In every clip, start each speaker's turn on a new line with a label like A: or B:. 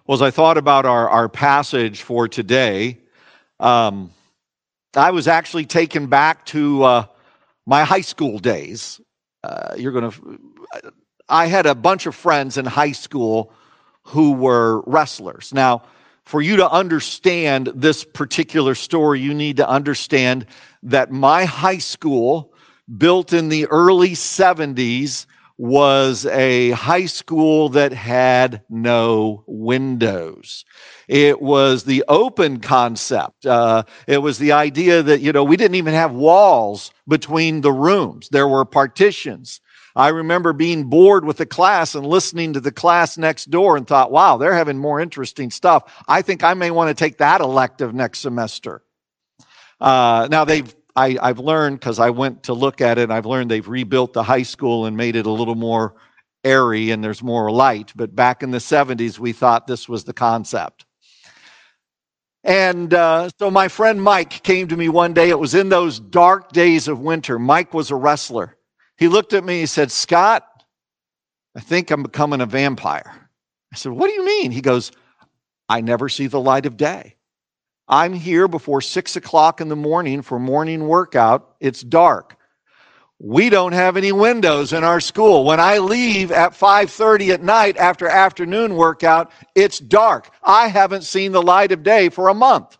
A: Well, as I thought about our passage for today, I was actually taken back to my high school days. I had a bunch of friends in high school who were wrestlers. Now, for you to understand this particular story, you need to understand that my high school, built in the early 70s, was a high school that had no windows. It was the open concept. It was the idea that, we didn't even have walls between the rooms. There were partitions. I remember being bored with the class and listening to the class next door and thought, wow, they're having more interesting stuff. I think I may want to take that elective next semester. Now I've learned, because I went to look at it, and I've learned they've rebuilt the high school and made it a little more airy and there's more light. But back in the 70s, we thought this was the concept. And so my friend Mike came to me one day. It was in those dark days of winter. Mike was a wrestler. He looked at me, he said, "Scott, I think I'm becoming a vampire." I said, "What do you mean?" He goes, "I never see the light of day. I'm here before 6 o'clock in the morning for morning workout. It's dark. We don't have any windows in our school. When I leave at 5:30 at night after afternoon workout, it's dark. I haven't seen the light of day for a month."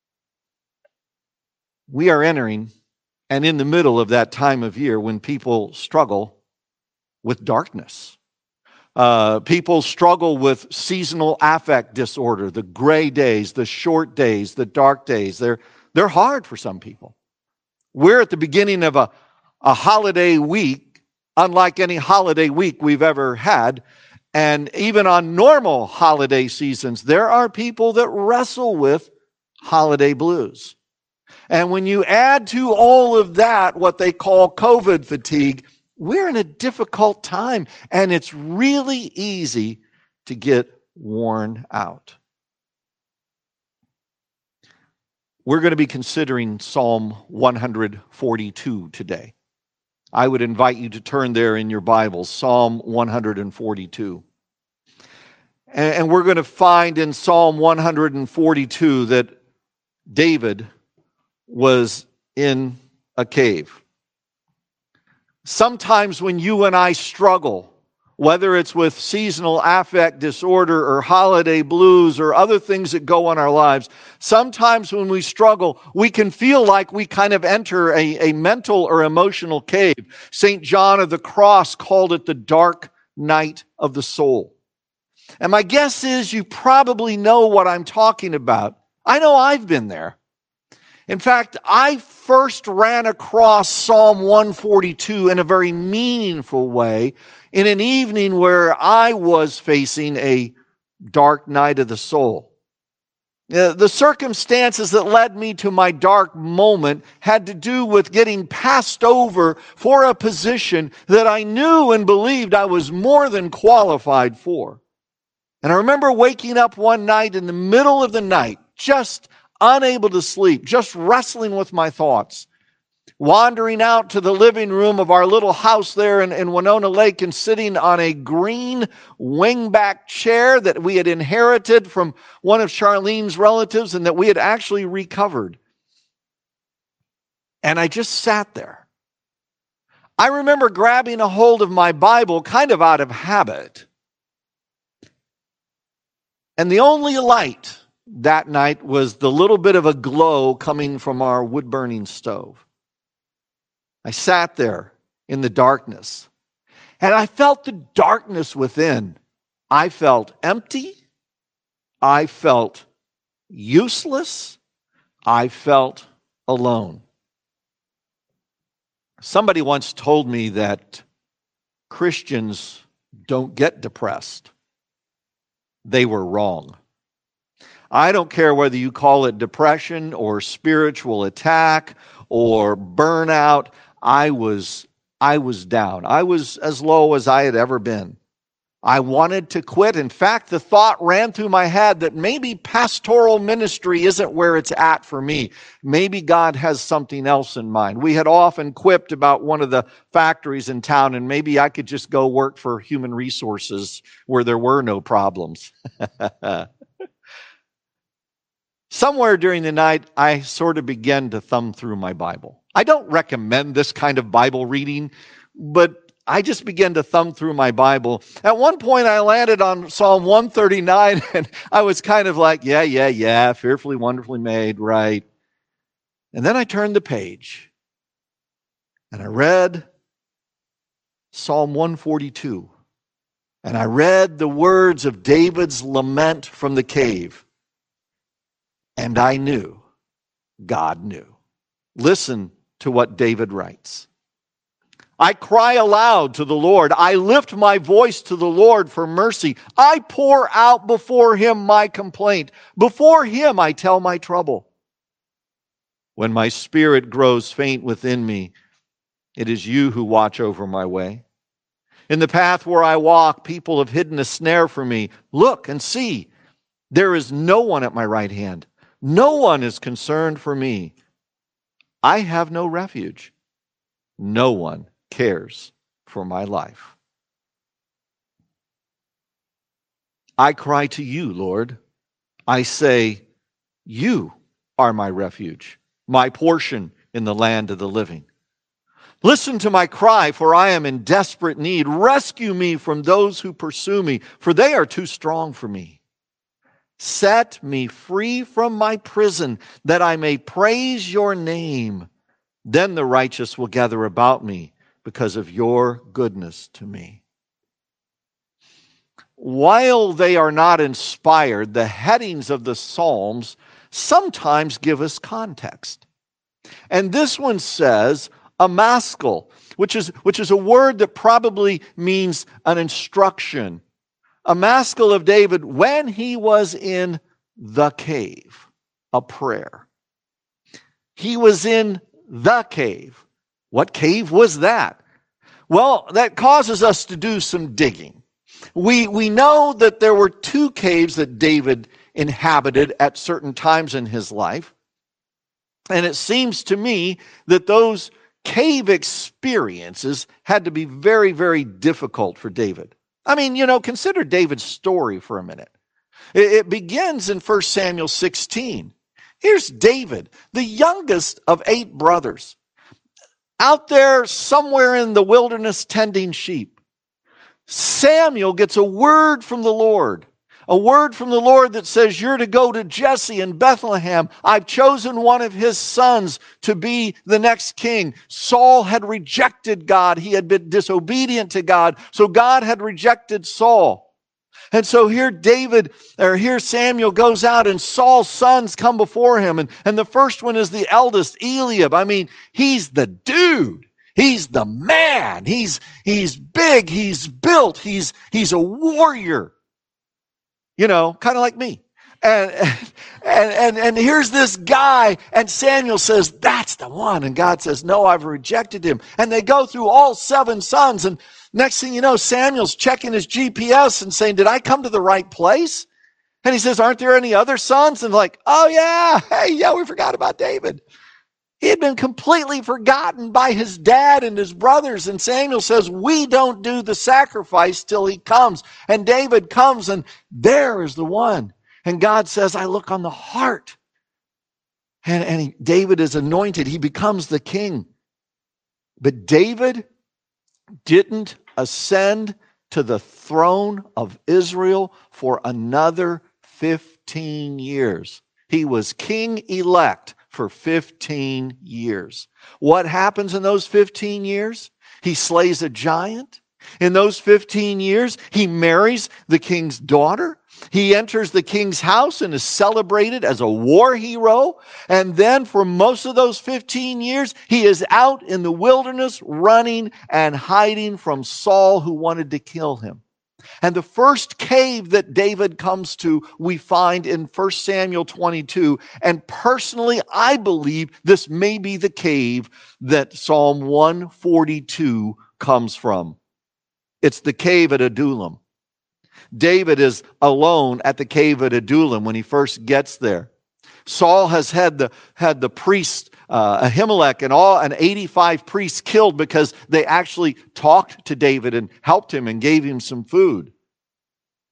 A: We are entering and in the middle of that time of year when people struggle with darkness. People struggle with seasonal affect disorder, the gray days, the short days, the dark days. They're hard for some people. We're at the beginning of a holiday week, unlike any holiday week we've ever had. And even on normal holiday seasons, there are people that wrestle with holiday blues. And when you add to all of that what they call COVID fatigue, we're in a difficult time, and it's really easy to get worn out. We're going to be considering Psalm 142 today. I would invite you to turn there in your Bibles, Psalm 142. And we're going to find in Psalm 142 that David was in a cave. Sometimes when you and I struggle, whether it's with seasonal affect disorder or holiday blues or other things that go on our lives, sometimes when we struggle, we can feel like we kind of enter a mental or emotional cave. St. John of the Cross called it the dark night of the soul. And my guess is you probably know what I'm talking about. I know I've been there. In fact, I first ran across Psalm 142 in a very meaningful way in an evening where I was facing a dark night of the soul. The circumstances that led me to my dark moment had to do with getting passed over for a position that I knew and believed I was more than qualified for. And I remember waking up one night in the middle of the night, just unable to sleep, just wrestling with my thoughts, wandering out to the living room of our little house there in Winona Lake and sitting on a green wingback chair that we had inherited from one of Charlene's relatives and that we had actually recovered. And I just sat there. I remember grabbing a hold of my Bible kind of out of habit. And the only light that night was the little bit of a glow coming from our wood-burning stove. I sat there in the darkness, and I felt the darkness within. I felt empty. I felt useless. I felt alone. Somebody once told me that Christians don't get depressed. They were wrong. I don't care whether you call it depression or spiritual attack or burnout. I was down. I was as low as I had ever been. I wanted to quit. In fact, the thought ran through my head that maybe pastoral ministry isn't where it's at for me. Maybe God has something else in mind. We had often quipped about one of the factories in town, and maybe I could just go work for human resources where there were no problems. somewhere during the night, I sort of began to thumb through my Bible. I don't recommend this kind of Bible reading, but I just began to thumb through my Bible. At one point, I landed on Psalm 139, and I was kind of like, yeah, fearfully, wonderfully made, right? And then I turned the page, and I read Psalm 142, and I read the words of David's lament from the cave, and I knew God knew. Listen to what David writes. I cry aloud to the Lord. I lift my voice to the Lord for mercy. I pour out before him my complaint. Before him I tell my trouble. When my spirit grows faint within me, it is you who watch over my way. In the path where I walk, people have hidden a snare for me. Look and see, there is no one at my right hand. No one is concerned for me. I have no refuge. No one cares for my life. I cry to you, Lord. I say, you are my refuge, my portion in the land of the living. Listen to my cry, for I am in desperate need. Rescue me from those who pursue me, for they are too strong for me. Set me free from my prison, that I may praise your name. Then the righteous will gather about me because of your goodness to me. While they are not inspired, the headings of the Psalms sometimes give us context. And this one says, a maskil, which is a word that probably means an instruction. A maskil of David when he was in the cave, a prayer. He was in the cave. What cave was that? Well, that causes us to do some digging. We know that there were two caves that David inhabited at certain times in his life. And it seems to me that those cave experiences had to be very, very difficult for David. I mean, consider David's story for a minute. It begins in 1 Samuel 16. Here's David, the youngest of 8 brothers, out there somewhere in the wilderness tending sheep. Samuel gets a word from the Lord. A word from the Lord that says, you're to go to Jesse in Bethlehem. I've chosen one of his sons to be the next king. Saul had rejected God. He had been disobedient to God. So God had rejected Saul. And so here Samuel goes out and Saul's sons come before him. And the first one is the eldest, Eliab. I mean, he's the dude. He's the man. He's big. He's built. He's a warrior. Kind of like me. And here's this guy, and Samuel says, that's the one. And God says, no, I've rejected him. And they go through all 7 sons, and next thing you know, Samuel's checking his GPS and saying, did I come to the right place? And he says, aren't there any other sons? And like, oh yeah, hey, yeah, we forgot about David. He had been completely forgotten by his dad and his brothers. And Samuel says, we don't do the sacrifice till he comes. And David comes, and there is the one. And God says, I look on the heart. And David is anointed. He becomes the king. But David didn't ascend to the throne of Israel for another 15 years. He was king-elect for 15 years. What happens in those 15 years? He slays a giant. In those 15 years, he marries the king's daughter. He enters the king's house and is celebrated as a war hero. And then for most of those 15 years, he is out in the wilderness running and hiding from Saul, who wanted to kill him. And the first cave that David comes to, we find in 1 Samuel 22. And personally, I believe this may be the cave that Psalm 142 comes from. It's the cave at Adullam. David is alone at the cave at Adullam when he first gets there. Saul has had the priest Ahimelech and 85 priests killed because they actually talked to David and helped him and gave him some food.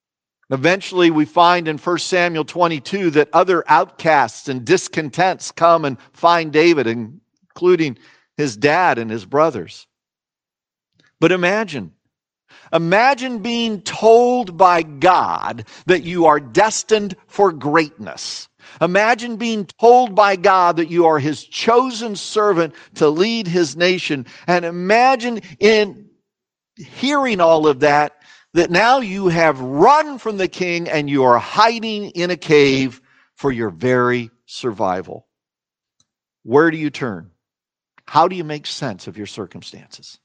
A: Eventually, we find in 1 Samuel 22 that other outcasts and discontents come and find David, including his dad and his brothers. But imagine being told by God that you are destined for greatness. Imagine being told by God that you are His chosen servant to lead His nation. And imagine in hearing all of that now you have run from the king and you are hiding in a cave for your very survival. Where do you turn? How do you make sense of your circumstances?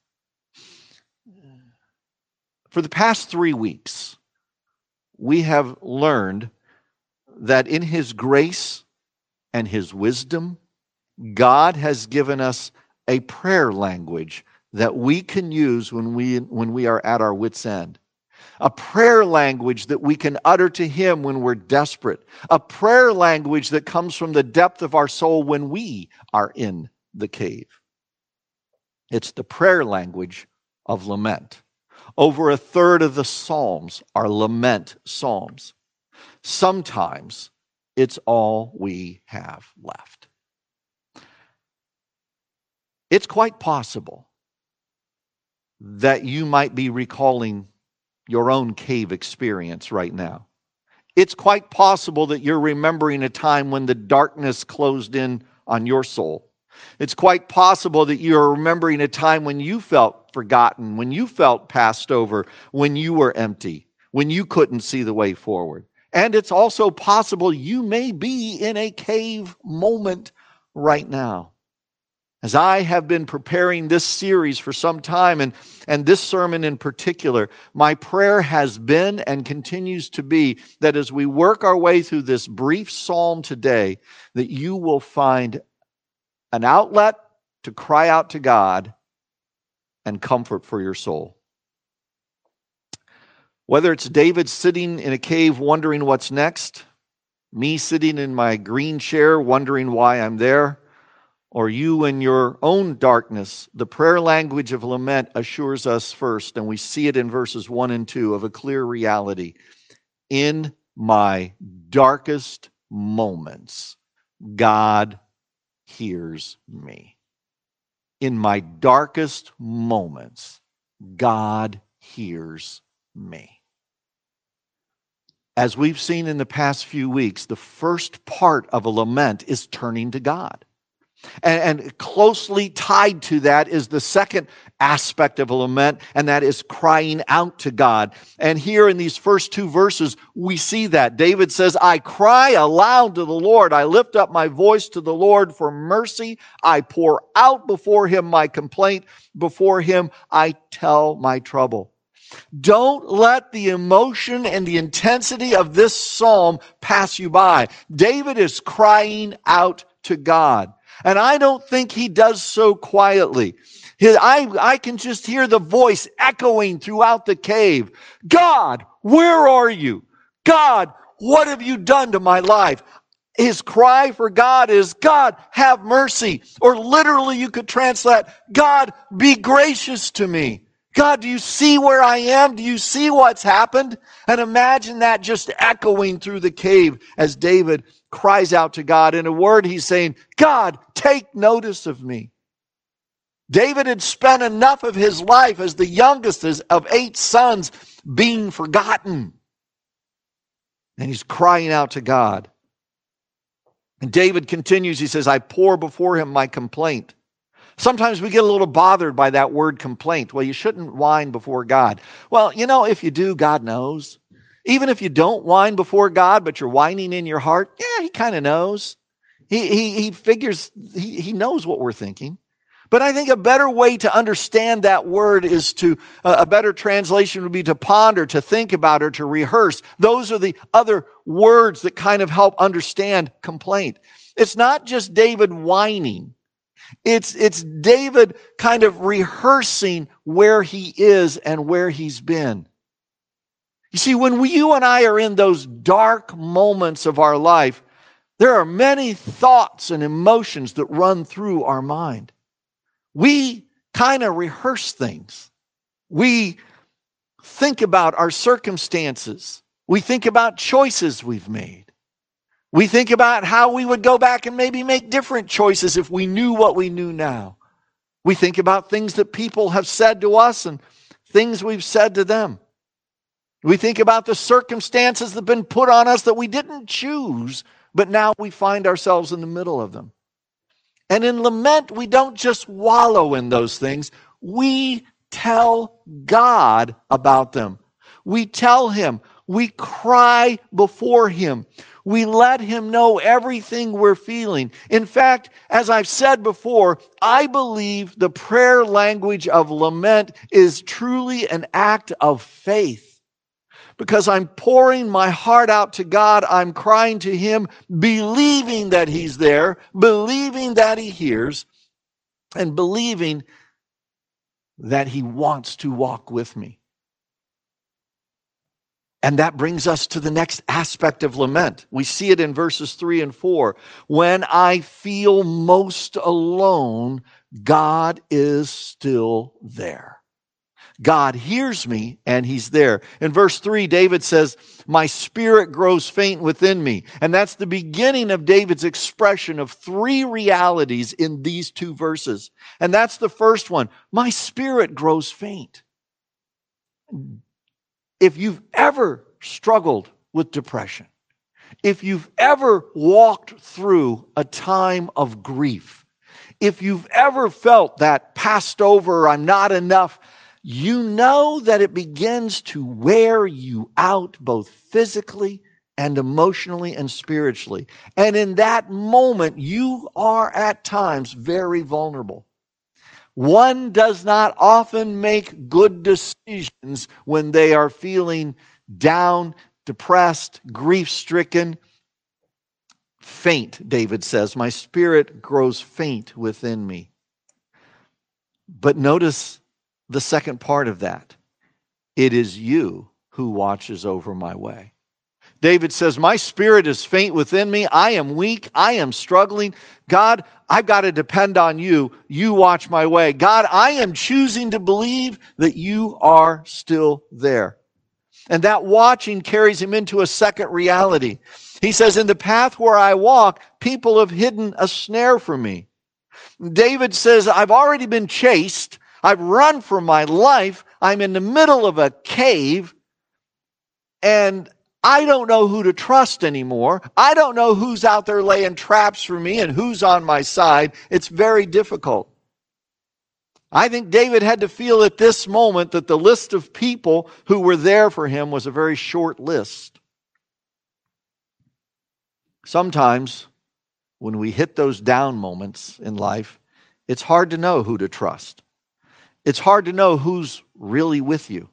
A: For the past 3 weeks, we have learned that in His grace and His wisdom, God has given us a prayer language that we can use when we are at our wits' end. A prayer language that we can utter to Him when we're desperate. A prayer language that comes from the depth of our soul when we are in the cave. It's the prayer language of lament. Over a third of the Psalms are lament psalms. Sometimes it's all we have left. It's quite possible that you might be recalling your own cave experience right now. It's quite possible that you're remembering a time when the darkness closed in on your soul. It's quite possible that you're remembering a time when you felt forgotten, when you felt passed over, when you were empty, when you couldn't see the way forward. And it's also possible you may be in a cave moment right now. As I have been preparing this series for some time, and this sermon in particular, my prayer has been and continues to be that as we work our way through this brief psalm today, that you will find an outlet to cry out to God and comfort for your soul. Whether it's David sitting in a cave wondering what's next, me sitting in my green chair wondering why I'm there, or you in your own darkness, the prayer language of lament assures us first, and we see it in verses 1 and 2, of a clear reality. In my darkest moments, God hears me. In my darkest moments, God hears me. As we've seen in the past few weeks, the first part of a lament is turning to God. And closely tied to that is the second aspect of a lament, and that is crying out to God. And here in these first 2 verses, we see that. David says, I cry aloud to the Lord. I lift up my voice to the Lord for mercy. I pour out before Him my complaint. Before Him I tell my trouble. Don't let the emotion and the intensity of this psalm pass you by. David is crying out to God. And I don't think he does so quietly. I can just hear the voice echoing throughout the cave. God, where are you? God, what have you done to my life? His cry for God is, God, have mercy. Or literally you could translate, God, be gracious to me. God, do you see where I am? Do you see what's happened? And imagine that just echoing through the cave as David cries out to God. In a word, he's saying, God, take notice of me. David had spent enough of his life as the youngest of 8 sons being forgotten. And he's crying out to God. And David continues, he says, I pour before Him my complaint. Sometimes we get a little bothered by that word complaint. Well, you shouldn't whine before God. Well, if you do, God knows. Even if you don't whine before God, but you're whining in your heart, yeah, He kind of knows. He figures, he knows what we're thinking. But I think a better way to understand that word is a better translation would be to ponder, to think about, or to rehearse. Those are the other words that kind of help understand complaint. It's not just David whining. It's David kind of rehearsing where he is and where he's been. You see, when you and I are in those dark moments of our life, there are many thoughts and emotions that run through our mind. We kind of rehearse things. We think about our circumstances. We think about choices we've made. We think about how we would go back and maybe make different choices if we knew what we knew now. We think about things that people have said to us and things we've said to them. We think about the circumstances that have been put on us that we didn't choose, but now we find ourselves in the middle of them. And in lament, we don't just wallow in those things. We tell God about them. We tell Him. We cry before Him. We let Him know everything we're feeling. In fact, as I've said before, I believe the prayer language of lament is truly an act of faith. Because I'm pouring my heart out to God, I'm crying to Him, believing that He's there, believing that He hears, and believing that He wants to walk with me. And that brings us to the next aspect of lament. We see it in verses 3 and 4. When I feel most alone, God is still there. God hears me and He's there. In verse 3, David says, my spirit grows faint within me. And that's the beginning of David's expression of three realities in these two verses. And that's the first one. My spirit grows faint. If you've ever struggled with depression, if you've ever walked through a time of grief, if you've ever felt that passed over, I'm not enough, you know that it begins to wear you out both physically and emotionally and spiritually. And in that moment, you are at times very vulnerable. One does not often make good decisions when they are feeling down, depressed, grief-stricken. Faint, David says, my spirit grows faint within me. But notice the second part of that. It is you who watches over my way. David says, my spirit is faint within me. I am weak. I am struggling. God, I've got to depend on you. You watch my way. God, I am choosing to believe that you are still there. And that watching carries him into a second reality. He says, in the path where I walk, people have hidden a snare for me. David says, I've already been chased. I've run for my life. I'm in the middle of a cave. And I don't know who to trust anymore. I don't know who's out there laying traps for me and who's on my side. It's very difficult. I think David had to feel at this moment that the list of people who were there for him was a very short list. Sometimes when we hit those down moments in life, it's hard to know who to trust. It's hard to know who's really with you.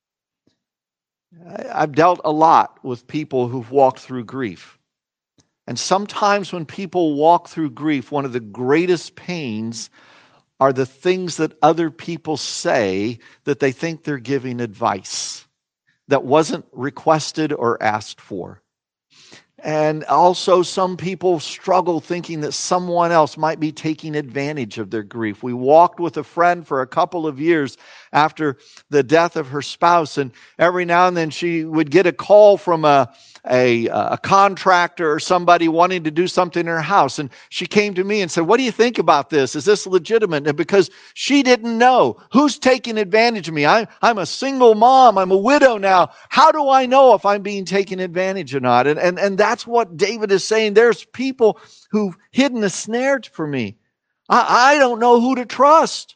A: I've dealt a lot with people who've walked through grief. And sometimes when people walk through grief, one of the greatest pains are the things that other people say that they think they're giving advice that wasn't requested or asked for. And also some people struggle thinking that someone else might be taking advantage of their grief. We walked with a friend for a couple of years after the death of her spouse, and every now and then she would get a call from a contractor or somebody wanting to do something in her house. And she came to me and said, what do you think about this? Is this legitimate? And because she didn't know who's taking advantage of me. I'm a single mom. I'm a widow now. How do I know if I'm being taken advantage or not? And that's what David is saying. There's people who've hidden a snare for me. I don't know who to trust.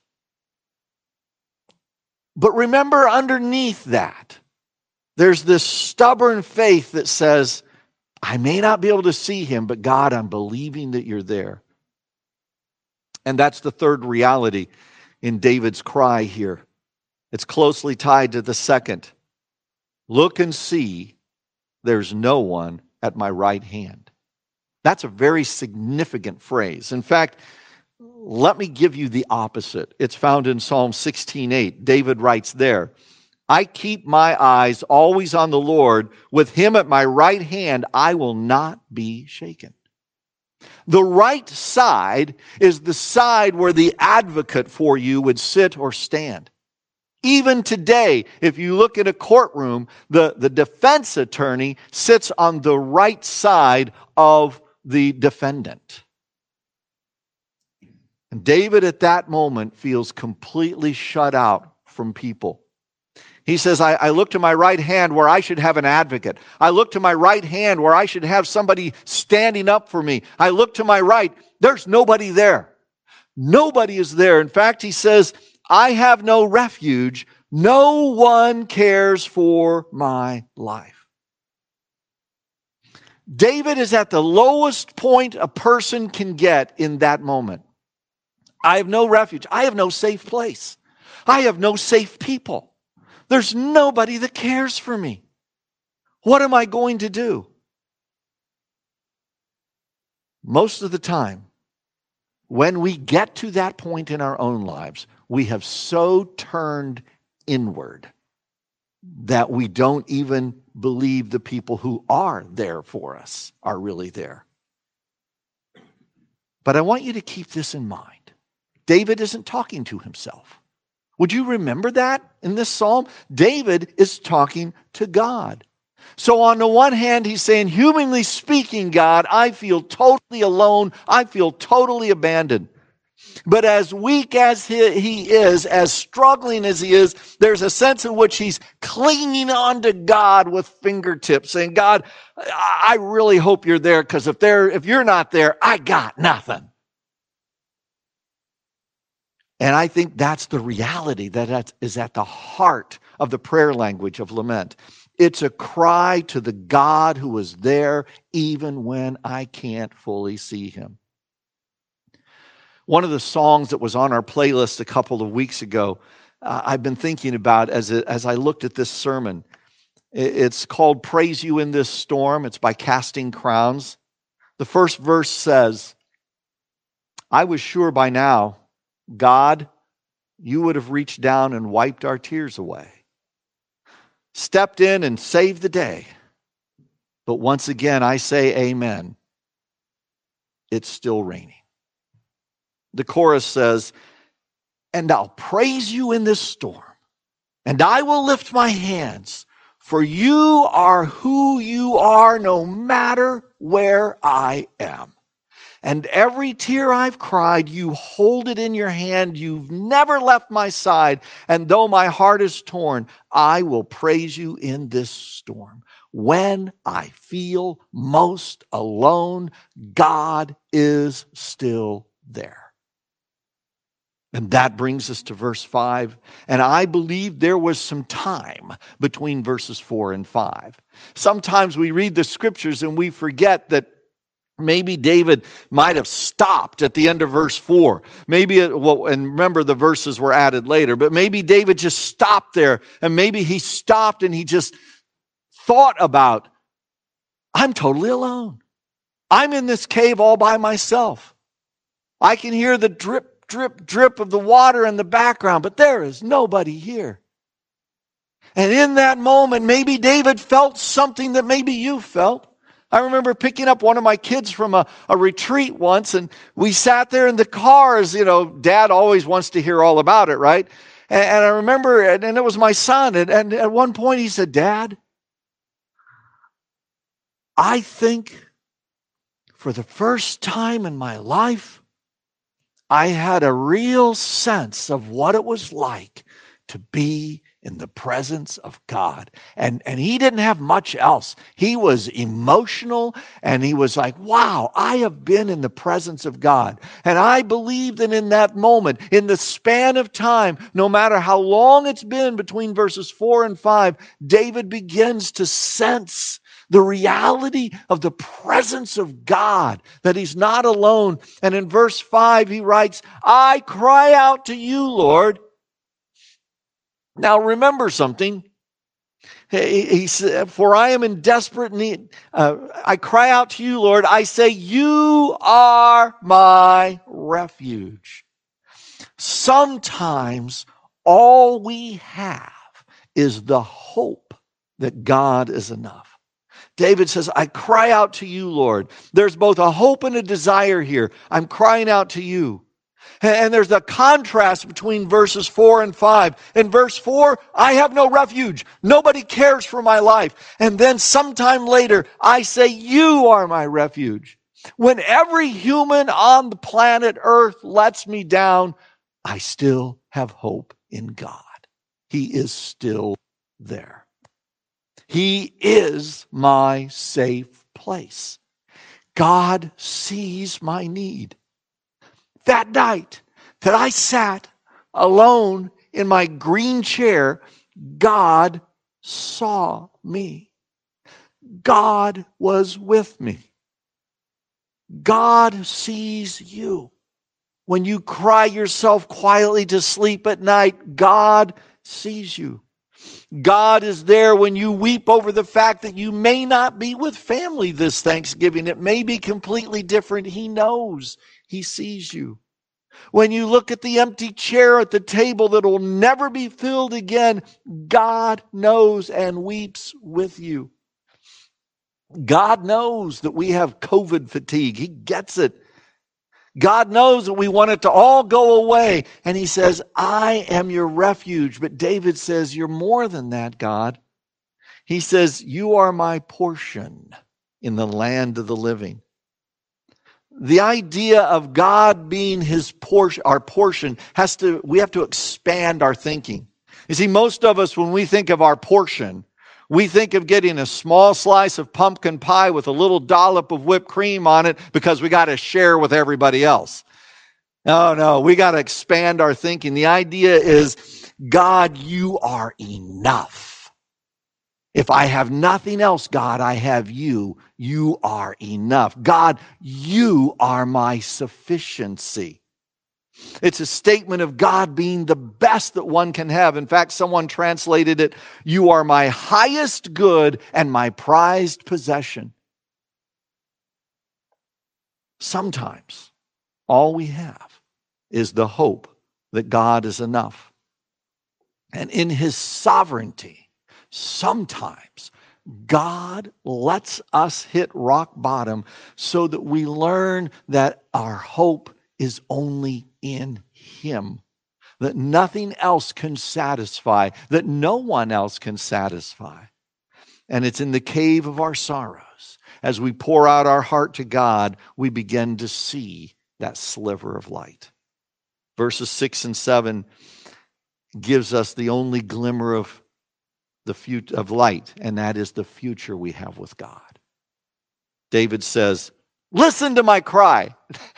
A: But remember, underneath that, there's this stubborn faith that says, I may not be able to see him, but God, I'm believing that you're there. And that's the third reality in David's cry here. It's closely tied to the second. Look and see, there's no one at my right hand. That's a very significant phrase. In fact, let me give you the opposite. It's found in Psalm 16:8. David writes there, I keep my eyes always on the Lord. With him at my right hand, I will not be shaken. The right side is the side where the advocate for you would sit or stand. Even today, if you look at a courtroom, the defense attorney sits on the right side of the defendant. And David at that moment feels completely shut out from people. He says, I look to my right hand where I should have an advocate. I look to my right hand where I should have somebody standing up for me. I look to my right. There's nobody there. Nobody is there. In fact, he says, I have no refuge. No one cares for my life. David is at the lowest point a person can get in that moment. I have no refuge. I have no safe place. I have no safe people. There's nobody that cares for me. What am I going to do? Most of the time, when we get to that point in our own lives, we have so turned inward that we don't even believe the people who are there for us are really there. But I want you to keep this in mind. David isn't talking to himself. Would you remember that in this psalm? David is talking to God. So on the one hand, he's saying, humanly speaking, God, I feel totally alone. I feel totally abandoned. But as weak as he is, as struggling as he is, there's a sense in which he's clinging on to God with fingertips, saying, God, I really hope you're there, because if you're not there, I got nothing. And I think that's the reality that is at the heart of the prayer language of lament. It's a cry to the God who is there even when I can't fully see him. One of the songs that was on our playlist a couple of weeks ago, I've been thinking about as I looked at this sermon. It's called Praise You in This Storm. It's by Casting Crowns. The first verse says, I was sure by now, God, you would have reached down and wiped our tears away. Stepped in and saved the day. But once again, I say amen. It's still raining. The chorus says, and I'll praise you in this storm, and I will lift my hands, for you are who you are no matter where I am. And every tear I've cried, you hold it in your hand. You've never left my side. And though my heart is torn, I will praise you in this storm. When I feel most alone, God is still there. And that brings us to verse 5. And I believe there was some time between verses 4 and 5. Sometimes we read the scriptures and we forget that maybe David might have stopped at the end of verse 4. And remember the verses were added later, but maybe David just stopped there, and maybe he stopped and he just thought about, I'm totally alone. I'm in this cave all by myself. I can hear the drip, drip, drip of the water in the background, but there is nobody here. And in that moment, maybe David felt something that maybe you felt. I remember picking up one of my kids from a retreat once, and we sat there in the cars. Dad always wants to hear all about it, right? And I remember, and it was my son, and at one point he said, Dad, I think for the first time in my life, I had a real sense of what it was like to be in the presence of God. And he didn't have much else. He was emotional, and he was like, wow, I have been in the presence of God. And I believe that in that moment, in the span of time, no matter how long it's been between verses 4 and 5, David begins to sense the reality of the presence of God, that he's not alone. And in verse 5, he writes, I cry out to you, Lord. Now remember something. He said, for I am in desperate need. I cry out to you, Lord. I say, you are my refuge. Sometimes all we have is the hope that God is enough. David says, I cry out to you, Lord. There's both a hope and a desire here. I'm crying out to you. And there's a contrast between verses 4 and 5. In verse 4, I have no refuge. Nobody cares for my life. And then sometime later, I say, you are my refuge. When every human on the planet Earth lets me down, I still have hope in God. He is still there. He is my safe place. God sees my need. That night that I sat alone in my green chair, God saw me. God was with me. God sees you. When you cry yourself quietly to sleep at night, God sees you. God is there when you weep over the fact that you may not be with family this Thanksgiving. It may be completely different. He knows. He sees you. When you look at the empty chair at the table that will never be filled again, God knows and weeps with you. God knows that we have COVID fatigue. He gets it. God knows that we want it to all go away. And he says, I am your refuge. But David says, you're more than that, God. He says, you are my portion in the land of the living. The idea of God being his portion, our portion, we have to expand our thinking. You see, most of us, when we think of our portion, we think of getting a small slice of pumpkin pie with a little dollop of whipped cream on it because we got to share with everybody else. No, we got to expand our thinking. The idea is, God, you are enough. If I have nothing else, God, I have you. You are enough. God, you are my sufficiency. It's a statement of God being the best that one can have. In fact, someone translated it, you are my highest good and my prized possession. Sometimes all we have is the hope that God is enough. And in his sovereignty, sometimes God lets us hit rock bottom so that we learn that our hope is only in him, that nothing else can satisfy, that no one else can satisfy. And it's in the cave of our sorrows, as we pour out our heart to God, we begin to see that sliver of light. Verses 6 and 7 gives us the only glimmer of of light, and that is the future we have with God. David says, listen to my cry.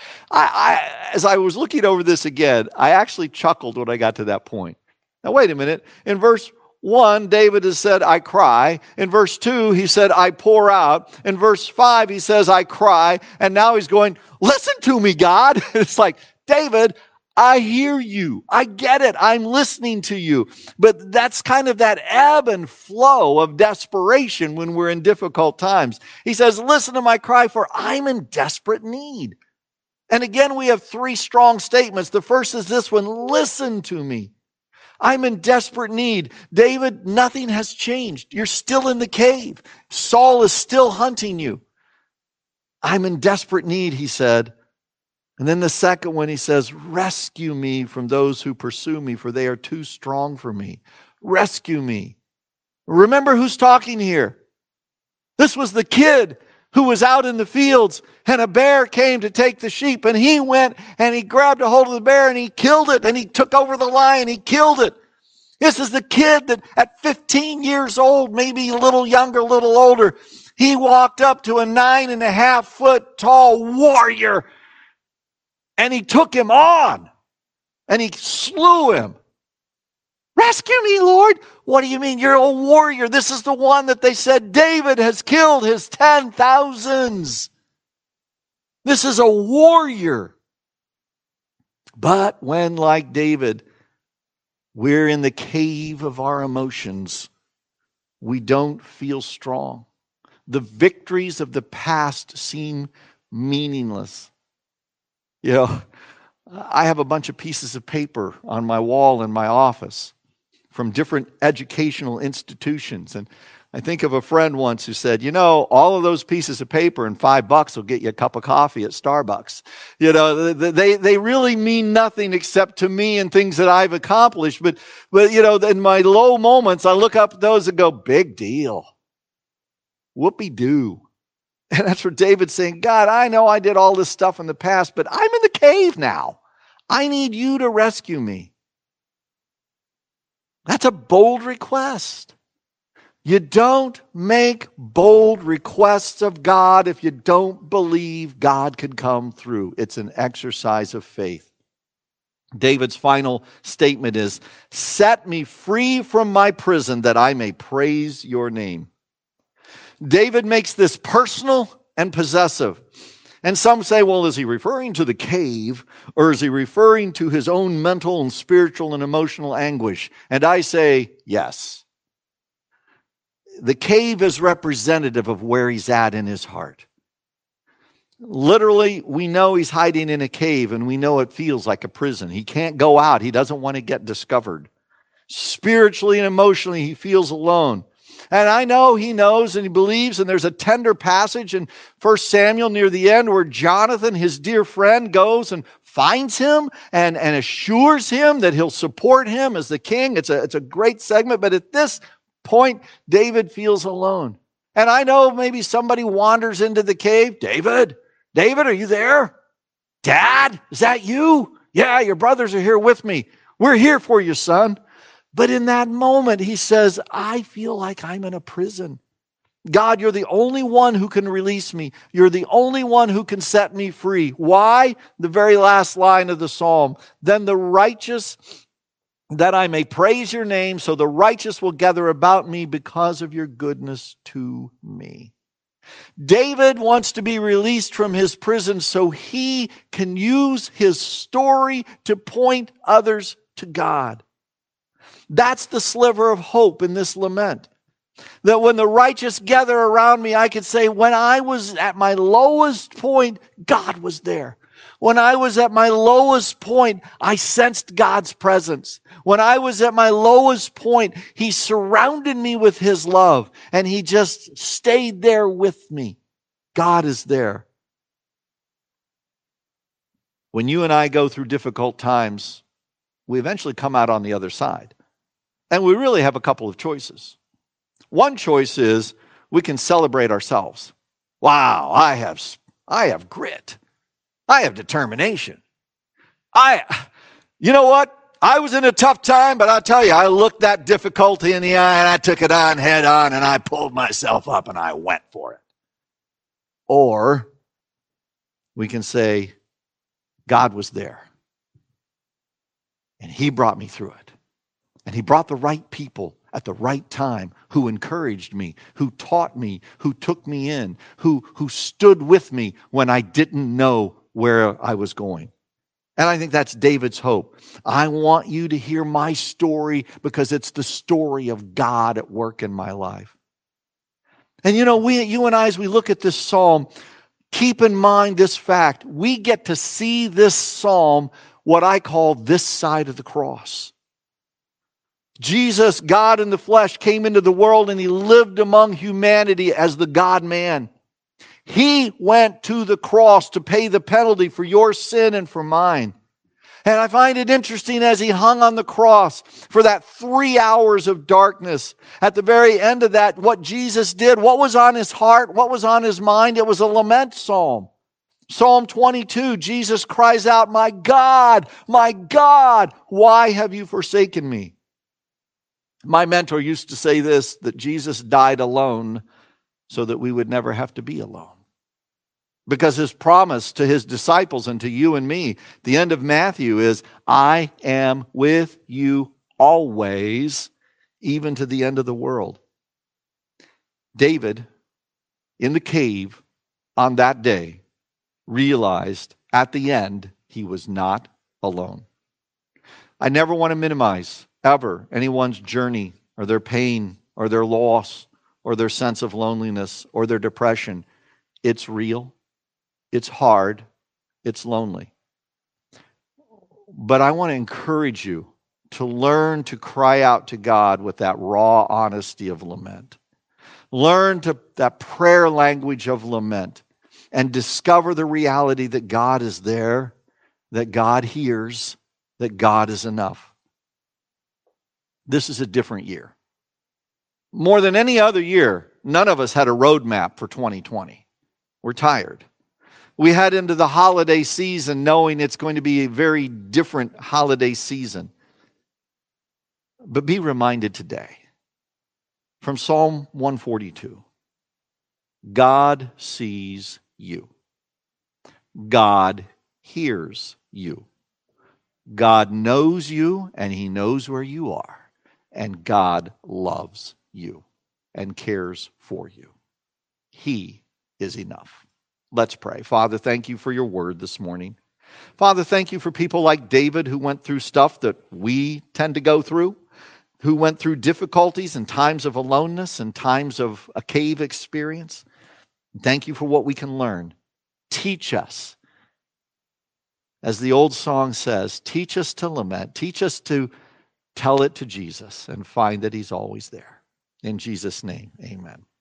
A: As I was looking over this again, I actually chuckled when I got to that point. Now, wait a minute. In verse 1, David has said, I cry. In verse 2, he said, I pour out. In verse 5, he says, I cry. And now he's going, listen to me, God. It's like, David, I hear you. I get it. I'm listening to you. But that's kind of that ebb and flow of desperation when we're in difficult times. He says, listen to my cry, for I'm in desperate need. And again, we have three strong statements. The first is this one, listen to me. I'm in desperate need. David, nothing has changed. You're still in the cave. Saul is still hunting you. I'm in desperate need, he said. And then the second one, he says, rescue me from those who pursue me, for they are too strong for me. Rescue me. Remember who's talking here. This was the kid who was out in the fields, and a bear came to take the sheep, and he went and he grabbed a hold of the bear and he killed it, and he took over the lion, he killed it. This is the kid that at 15 years old, maybe a little younger, a little older, he walked up to a 9.5-foot tall warrior, and he took him on, and he slew him. Rescue me, Lord. What do you mean? You're a warrior. This is the one that they said David has killed his 10,000s. This is a warrior. But when, like David, we're in the cave of our emotions, we don't feel strong. The victories of the past seem meaningless. You know, I have a bunch of pieces of paper on my wall in my office from different educational institutions. And I think of a friend once who said, all of those pieces of paper and $5 will get you a cup of coffee at Starbucks. They really mean nothing except to me and things that I've accomplished. But in my low moments, I look up at those and go, big deal. Whoopee-doo. And that's where David's saying, God, I know I did all this stuff in the past, but I'm in the cave now. I need you to rescue me. That's a bold request. You don't make bold requests of God if you don't believe God can come through. It's an exercise of faith. David's final statement is, set me free from my prison that I may praise your name. David makes this personal and possessive. And some say, well, is he referring to the cave or is he referring to his own mental and spiritual and emotional anguish? And I say, yes. The cave is representative of where he's at in his heart. Literally, we know he's hiding in a cave and we know it feels like a prison. He can't go out. He doesn't want to get discovered. Spiritually and emotionally, he feels alone. And I know he knows and he believes, and there's a tender passage in 1 Samuel near the end where Jonathan, his dear friend, goes and finds him and assures him that he'll support him as the king. It's a great segment, but at this point, David feels alone. And I know maybe somebody wanders into the cave. David, are you there? Dad, is that you? Yeah, your brothers are here with me. We're here for you, son. But in that moment, he says, I feel like I'm in a prison. God, you're the only one who can release me. You're the only one who can set me free. Why? The very last line of the psalm. Then the righteous, that I may praise your name, so the righteous will gather about me because of your goodness to me. David wants to be released from his prison so he can use his story to point others to God. That's the sliver of hope in this lament. That when the righteous gather around me, I could say, when I was at my lowest point, God was there. When I was at my lowest point, I sensed God's presence. When I was at my lowest point, he surrounded me with his love, and he just stayed there with me. God is there. When you and I go through difficult times, we eventually come out on the other side. And we really have a couple of choices. One choice is we can celebrate ourselves. Wow, I have grit. I have determination. You know what? I was in a tough time, but I'll tell you, I looked that difficulty in the eye and I took it on head on and I pulled myself up and I went for it. Or we can say, God was there and he brought me through it. And he brought the right people at the right time who encouraged me, who taught me, who took me in, who stood with me when I didn't know where I was going. And I think that's David's hope. I want you to hear my story because it's the story of God at work in my life. And you and I, as we look at this psalm, keep in mind this fact. We get to see this psalm, what I call this side of the cross. Jesus, God in the flesh, came into the world and he lived among humanity as the God-man. He went to the cross to pay the penalty for your sin and for mine. And I find it interesting as he hung on the cross for that 3 hours of darkness. At the very end of that, what Jesus did, what was on his heart, what was on his mind, it was a lament psalm. Psalm 22, Jesus cries out, my God, why have you forsaken me? My mentor used to say this, that Jesus died alone so that we would never have to be alone. Because his promise to his disciples and to you and me, the end of Matthew is, I am with you always, even to the end of the world. David, in the cave on that day, realized at the end he was not alone. I never want to minimize ever anyone's journey or their pain or their loss or their sense of loneliness or their depression. It's real. It's hard. It's lonely. But I want to encourage you to learn to cry out to God with that raw honesty of lament. Learn that prayer language of lament and discover the reality that God is there, that God hears, that God is enough. This is a different year. More than any other year, none of us had a roadmap for 2020. We're tired. We head into the holiday season knowing it's going to be a very different holiday season. But be reminded today from Psalm 142, God sees you. God hears you. God knows you, and He knows where you are. And God loves you and cares for you. He is enough. Let's pray. Father, thank you for your word this morning. Father, thank you for people like David who went through stuff that we tend to go through, who went through difficulties and times of aloneness and times of a cave experience. Thank you for what we can learn. Teach us. As the old song says, teach us to lament. Teach us to tell it to Jesus and find that He's always there. In Jesus' name, amen.